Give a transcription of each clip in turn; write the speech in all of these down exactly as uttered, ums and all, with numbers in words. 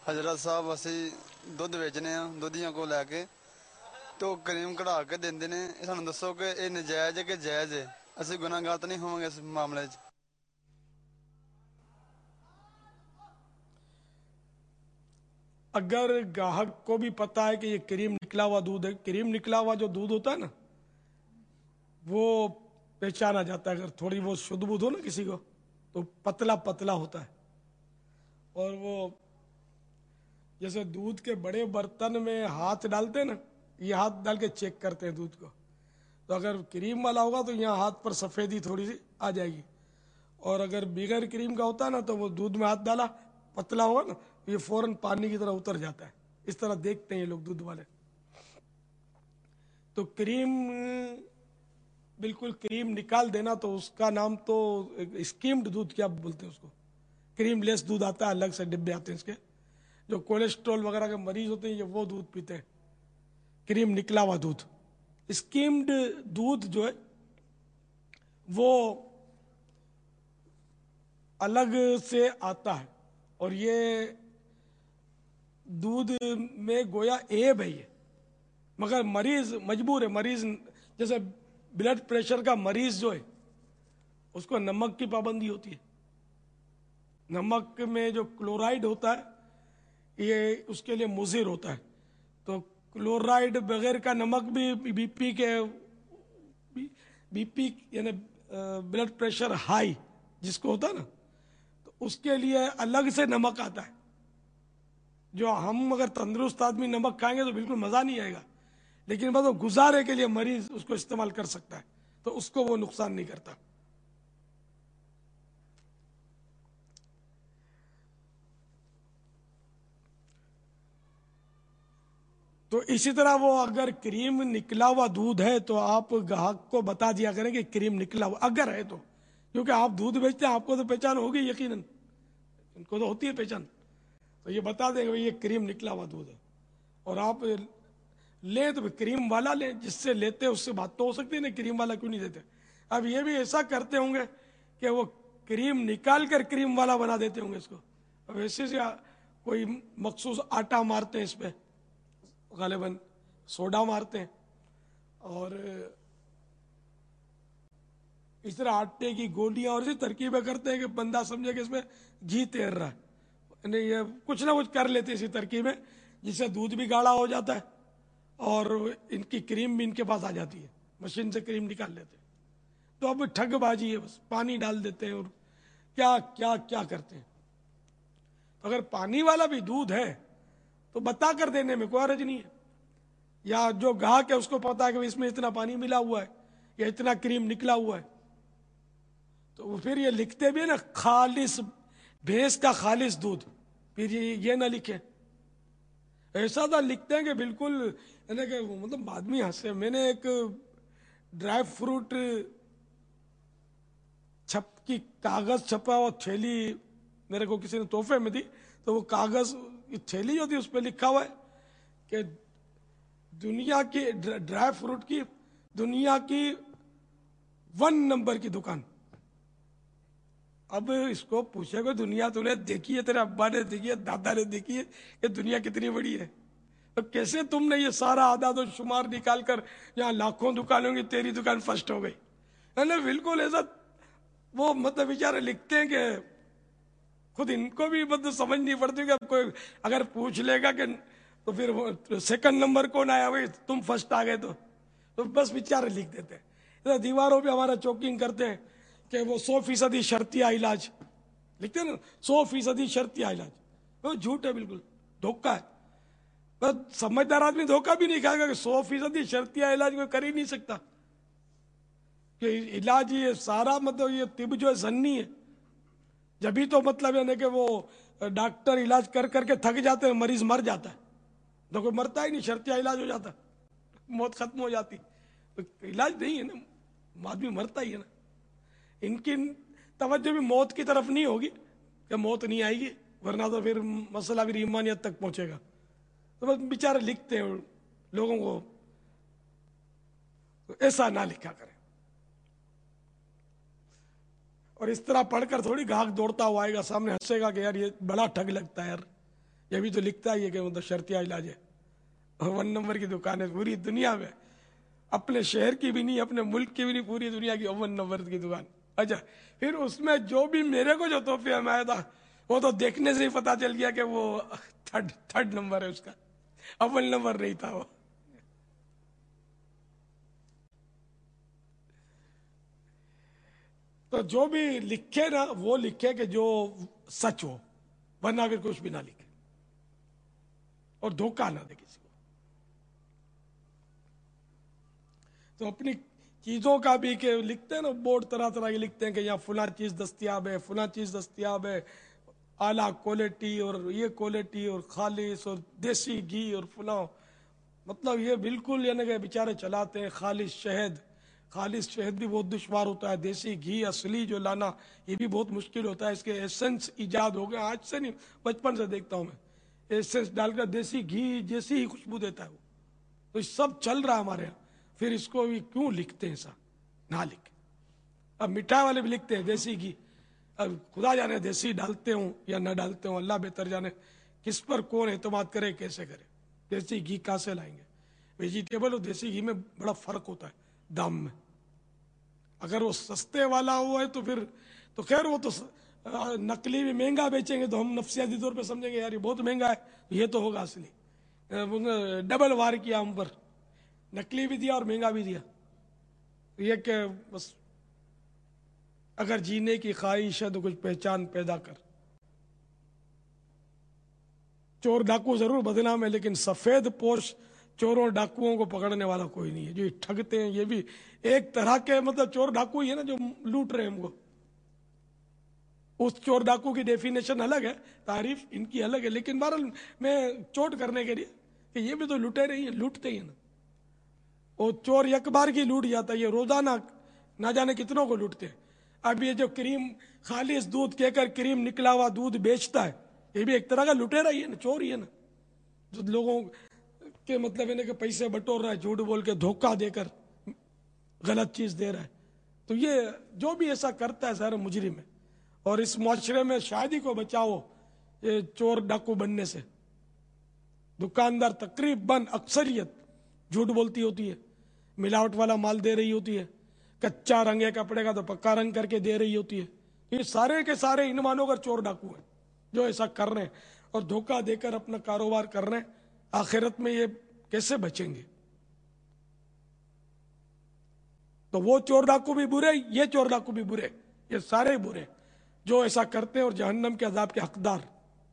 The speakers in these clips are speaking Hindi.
हजरत साहब ਅਸੀਂ ਦੁੱਧ ਵੇਚਨੇ ਆ ਦੁੱਧੀਆਂ ਕੋ ਲੈ ਕੇ तो ਕਰੀਮ ਕਢਾ ਕੇ ਦਿੰਦੇ ਨੇ। ਇਹ ਸਾਨੂੰ ਦੱਸੋ ਕਿ ਇਹ ਨਜਾਇਜ਼ ਹੈ ਕਿ ਜਾਇਜ਼ ਹੈ? ਅਸੀਂ ਗੁਨਾਹਗਾਰ ਤਾਂ ਨਹੀਂ ਹੋਵਾਂਗੇ ਇਸ ਮਾਮਲੇ 'ਚ? अगर ग्राहक को भी पता है कि ये क्रीम निकला हुआ दूध है, क्रीम निकला हुआ जो दूध होता है ना वो पहचाना जाता है। अगर थोड़ी बहुत शुद्ध बुद्ध हो ना किसी को तो पतला पतला होता है। और वो जैसे दूध के बड़े बर्तन में हाथ डालते हैं ना, ये हाथ डाल के चेक करते हैं दूध को, तो अगर क्रीम वाला होगा तो यहाँ हाथ पर सफ़ेदी थोड़ी सी आ जाएगी। और अगर बिगर क्रीम का होता है ना तो वो दूध में हाथ डाला पतला होगा ना, ये फौरन पानी की तरह उतर जाता है। इस तरह देखते हैं ये लोग दूध वाले। तो क्रीम बिल्कुल क्रीम निकाल देना तो उसका नाम तो स्कीम्ड दूध क्या बोलते हैं उसको, क्रीम लेस दूध आता है, अलग से डिब्बे आते हैं इसके। जो कोलेस्ट्रॉल वगैरह के मरीज होते हैं ये वो दूध पीते हैं, क्रीम निकला हुआ दूध। स्कीम्ड दूध जो है वो अलग से आता है और ये दूध में गोया एब है ये, मगर मरीज मजबूर है। मरीज जैसे ब्लड प्रेशर का मरीज जो है उसको नमक की पाबंदी होती है। नमक में जो क्लोराइड होता है ये उसके लिए मुज़िर होता है। तो क्लोराइड बगैर का नमक भी बीपी के बीपी यानी ब्लड प्रेशर हाई जिसको होता है ना, तो उसके लिए अलग से नमक आता है। जो हम अगर तंदुरुस्त आदमी नमक खाएंगे तो बिल्कुल मज़ा नहीं आएगा, लेकिन बस वो गुजारे के लिए मरीज उसको इस्तेमाल कर सकता है, तो उसको वो नुकसान नहीं करता। तो इसी तरह वो अगर क्रीम निकला हुआ दूध है तो आप ग्राहक को बता दिया करें कि क्रीम निकला हुआ अगर है तो, क्योंकि आप दूध बेचते हैं आपको तो पहचान होगी यकीनन, इनको तो होती है पहचान। तो ये बता देंगे भाई ये क्रीम निकला हुआ दूध है। और आप ले तो क्रीम वाला ले, जिससे लेते उससे बात तो हो सकती है ना, क्रीम वाला क्यों नहीं देते। अब ये भी ऐसा करते होंगे कि वो क्रीम निकाल कर क्रीम वाला बना देते होंगे इसको। अब ऐसे से कोई मखसूस आटा मारते हैं इस पर, गालिबन सोडा मारते हैं, और इस तरह आटे की गोलियां और ऐसी तरकीबें करते हैं कि बंदा समझे कि इसमें घी तैर रहा है। नहीं, ये कुछ ना कुछ कर लेते हैं इसी तरकीबें, जिससे दूध भी गाढ़ा हो जाता है और इनकी क्रीम भी इनके पास आ जाती है, मशीन से क्रीम निकाल लेते हैं। तो अब ठगबाजी है, बस पानी डाल देते हैं और क्या क्या क्या करते हैं। तो अगर पानी वाला भी दूध है तो बता कर देने में कोई हर्ज नहीं है, या जो ग्राहक है उसको पता है कि इसमें इतना पानी मिला हुआ है या इतना क्रीम निकला हुआ है, तो फिर ये लिखते भी है ना खालिस भैंस का खालिस दूध, फिर ये ये ना लिखे। ऐसा था लिखते हैं कि बिल्कुल यानी कि मतलब आदमी हंसे। मैंने एक ड्राई फ्रूट छप की कागज छपा और थैली मेरे को किसी ने तोहफे में दी, तो वो कागज थैली जो थी उस पर लिखा हुआ है कि दुनिया की ड्राई फ्रूट की दुनिया की वन नंबर की दुकान। अब इसको पूछेगा दुनिया तूने देखी है, तेरे अब्बा ने देखी है, दादा ने देखी है कि दुनिया कितनी बड़ी है, तो कैसे तुमने ये सारा आदाद और शुमार निकाल कर यहाँ लाखों दुकानें होंगी तेरी दुकान फर्स्ट हो गई है ना। बिल्कुल ऐसा वो मतलब बेचारे लिखते हैं कि खुद इनको भी मतलब समझ नहीं पड़ती कि अब कोई अगर पूछ लेगा कि तो फिर सेकंड नंबर कौन आया भाई तुम फर्स्ट आ गए, तो तो बस बेचारे लिख देते हैं। दीवारों पे हमारा चौकिंग करते हैं कि वो सौ फीसदी शर्तिया इलाज लिखते हैं ना, सौ फीसदी शर्तिया इलाज, वो झूठ है, बिल्कुल धोखा है। बस समझदार आदमी धोखा भी नहीं खाएगा कि सौ फीसदी शर्तिया इलाज कोई कर ही नहीं सकता, कि इलाज ये सारा मतलब ये तिब जो है जन्नी है। जब भी तो मतलब यानी कि वो डॉक्टर इलाज कर करके थक जाते हैं, मरीज मर जाता है, तो कोई मरता ही नहीं, शर्तिया इलाज हो जाता, मौत खत्म हो जाती। तो इलाज नहीं है ना, आदमी मरता ही है ना। इनकी तवज्जो भी मौत की तरफ नहीं होगी कि मौत नहीं आएगी, वरना तो फिर मसला फिर ईमानियत तक पहुंचेगा। तो बस बेचारे लिखते हैं लोगों को, तो ऐसा ना लिखा करें। और इस तरह पढ़कर थोड़ी ग्राहक दौड़ता हुआ आएगा सामने, हंसेगा कि यार ये बड़ा ठग लगता है यार, ये भी तो लिखता ही है कि मतलब शर्तिया इलाज है, वन नंबर की दुकान है पूरी दुनिया में, अपने शहर की भी नहीं, अपने मुल्क की भी नहीं, पूरी दुनिया की वन नंबर की दुकान। अच्छा, फिर उसमें जो भी मेरे को जो तोहफे में आया था वो तो देखने से ही पता चल गया कि वो थर्ड थर्ड नंबर है उसका, अव्वल नंबर नहीं था वो। तो जो भी लिखे ना वो लिखे कि जो सच हो, वरना फिर कुछ भी ना लिखे और धोखा ना दे किसी को। तो अपनी चीजों का भी के लिखते हैं ना, बोर्ड तरह तरह के लिखते हैं कि यहाँ फुला चीज दस्तियाब है, फुला चीज दस्तियाब है, आला क्वालिटी और ये क्वालिटी और खालिश और देसी घी और फुला। मतलब ये बिल्कुल यानी कि बेचारे चलाते हैं। खालिश शहद, खालिश शहद भी बहुत दुश्वार होता है, देसी घी असली जो लाना ये भी बहुत मुश्किल होता है। इसके एसेंस ईजाद हो गए, आज से नहीं बचपन से देखता हूँ मैं, एसेंस डालकर देसी घी जैसी ही खुशबू देता है वो। तो ये सब चल रहा है हमारे यहाँ, फिर इसको भी क्यों लिखते हैं ऐसा, ना लिखे। अब मिठाई वाले भी लिखते हैं देसी घी, अब खुदा जाने देसी डालते हूँ या न डालते हूँ, अल्लाह बेहतर जाने, किस पर कौन एतमाद करे कैसे करे। देसी घी कहाँ से लाएंगे? वेजिटेबल और देसी घी में बड़ा फर्क होता है दाम में। अगर वो सस्ते वाला हुआ है तो फिर तो खैर वो तो नकली भी महंगा बेचेंगे तो हम नफसियाती तौर पे समझेंगे यार ये बहुत महंगा है, ये तो होगा असली। डबल वार किया हम पर, नकली भी दिया और महंगा भी दिया। ये कि बस अगर जीने की ख्वाहिश है तो कुछ पहचान पैदा कर। चोर डाकू जरूर बदनाम है, लेकिन सफेद पोश चोरों डाकुओं को पकड़ने वाला कोई नहीं है। जो ये ठगते हैं ये भी एक तरह के मतलब चोर डाकू ही है ना, जो लूट रहे हैं हमको। उस चोर डाकू की डेफिनेशन अलग है, तारीफ इनकी अलग है, लेकिन बहरहाल मैं चोट करने के लिए कि ये भी तो लुटे रही है, लूटते ही है ना। वो चोर एक बार की लूट जाता है, ये रोजाना ना जाने कितनों को लूटते हैं। अब ये जो क्रीम खालिश दूध कहकर क्रीम निकला हुआ दूध बेचता है, ये भी एक तरह का लुटेरा ही है ना, चोर ही है ना, जो लोगों के मतलब है ना कि पैसे बटोर रहा है, झूठ बोल के धोखा देकर गलत चीज दे रहा है। तो ये जो भी ऐसा करता है सारा मुजरिम है। और इस मुआशरे में शायद ही को बचाओ ये चोर डाकू बनने से। दुकानदार तकरीबन अक्सरियत झूठ बोलती होती है, मिलावट वाला माल दे रही होती है, कच्चा रंग है कपड़े का तो पक्का रंग करके दे रही होती है। ये सारे के सारे इन मानो कर चोर डाकू हैं जो ऐसा कर रहे हैं और धोखा देकर अपना कारोबार कर रहे हैं। आखिरत में ये कैसे बचेंगे? तो वो चोर डाकू भी बुरे, ये चोर डाकू भी बुरे, ये सारे बुरे जो ऐसा करते हैं और जहन्नम के अजाब के हकदार।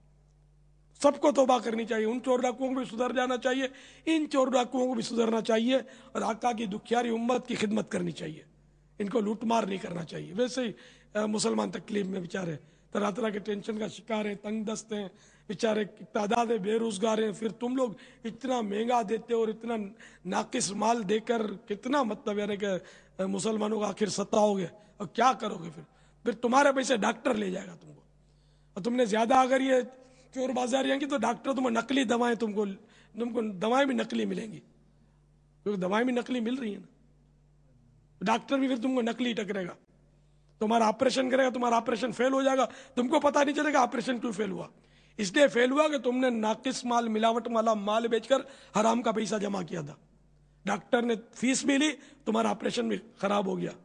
सबको तौबा करनी चाहिए, उन चोर डाकुओं को भी सुधर जाना चाहिए, इन चोर डाकुओं को भी सुधरना चाहिए और आका की दुखियारी उम्मत की खिदमत करनी चाहिए। इनको लूटमार नहीं करना चाहिए। वैसे ही मुसलमान तकलीफ में बेचारे तरह तरह के टेंशन का शिकार हैं, तंग दस्त हैं, बेचारे तादाद बेरोजगार हैं। फिर तुम लोग इतना महंगा देते हो और इतना नाकिस माल देकर कितना मतलब यानी कि मुसलमानों को आखिर सताओगे और क्या करोगे? फिर फिर तुम्हारे पैसे डॉक्टर ले जाएगा तुमको, और तुमने ज्यादा अगर ये चोर बाजारियां की तो डॉक्टर तुम्हें नकली दवाएं तुमको तुमको दवाएं भी नकली मिलेंगी, क्योंकि दवाएं भी नकली मिल रही है ना। डॉक्टर भी फिर तुमको नकली टकरेगा, तुम्हारा ऑपरेशन करेगा, तुम्हारा ऑपरेशन फेल हो जाएगा, तुमको पता नहीं चलेगा ऑपरेशन क्यों फेल हुआ। इसलिए फेल हुआ कि तुमने नाकिस माल मिलावट वाला माल बेचकर हराम का पैसा जमा किया था। डॉक्टर ने फीस भी ली, तुम्हारा ऑपरेशन भी खराब हो गया,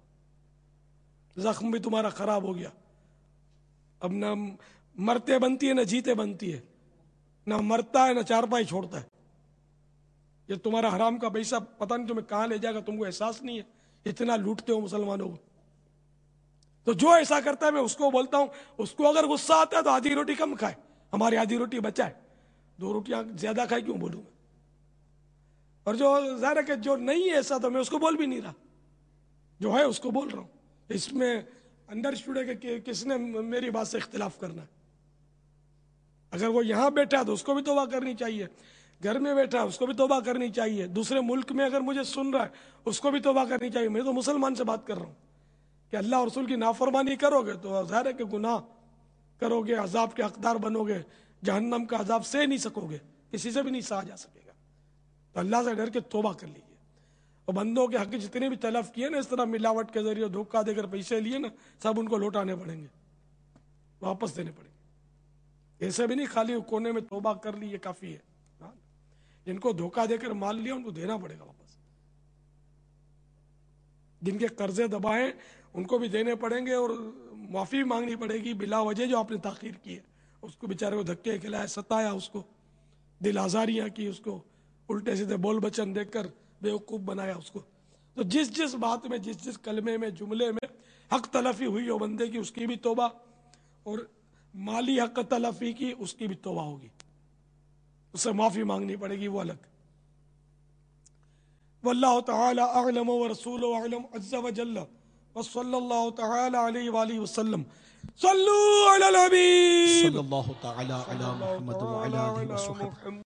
जख्म भी तुम्हारा खराब हो गया। अब न मरते बनती है ना जीते बनती है, ना मरता है ना चारपाई छोड़ता है। ये तुम्हारा हराम का पैसा पता नहीं तुम्हें कहां ले जाएगा, तुमको एहसास नहीं है। इतना लूटते हो मुसलमानों को। तो जो ऐसा करता है मैं उसको बोलता हूं, उसको अगर गुस्सा आता है तो आधी रोटी कम खाए, हमारी आधी रोटी बचाए, दो रोटियां ज्यादा खाए क्यों बोलूं मैं। और जो जाहिर है कि जो नहीं है ऐसा तो मैं उसको बोल भी नहीं रहा, जो है उसको बोल रहा हूं। इसमें अंडरस्टूड है कि किसने मेरी बात से इख्तिलाफ करना है। अगर वो यहां बैठा है तो उसको भी तौबा करनी चाहिए, घर में बैठा है उसको भी तौबा करनी चाहिए, दूसरे मुल्क में अगर मुझे सुन रहा है उसको भी तौबा करनी चाहिए। मैं तो मुसलमान से बात कर रहा हूं कि अल्लाह और रसूल की नाफरमानी करोगे तो ज़ाहिर है कि गुनाह करोगे, अजाब के हकदार बनोगे, जहन्नम का अजाब सह नहीं सकोगे, किसी से भी नहीं सहा जा सकेगा। तो अल्लाह से डर के तौबा कर लीजिए। और बंदों के हक जितने भी तलफ किए ना इस तरह मिलावट के जरिए धोखा देकर पैसे लिए ना, सब उनको लौटाने पड़ेंगे, वापस देने पड़ेंगे। ऐसे भी नहीं खाली कोने में तौबा कर ली ये काफी है। हाँ? जिनको धोखा देकर माल लिया उनको देना पड़ेगा वापस, जिनके कर्जे दबाए उनको भी देने पड़ेंगे और माफी मांगनी पड़ेगी बिला वजह जो आपने ताखीर की है। उसको बेचारे को धक्के खिलाए, सताया, उसको दिल आजारियां की, उसको उल्टे सीधे बोल बचन देकर बेवकूफ बनाया उसको। तो जिस जिस बात में, जिस जिस कलमे में, जुमले में हक तलफी हुई हो बंदे की, उसकी भी तौबा, और माली हक तलफी की उसकी भी तौबा होगी, उससे माफी मांगनी पड़ेगी, वो अलग। वल्लाहु तआला अअलम व रसूलुहु अअलम अज़्ज़ा व जल्ल व सल्लल्लाहु तआला अलैहि व आलिहि वसल्लम। सल्लू अला नबी सल्लल्लाहु तआला अला मुहम्मद व अला आलिहि व सहबिहि।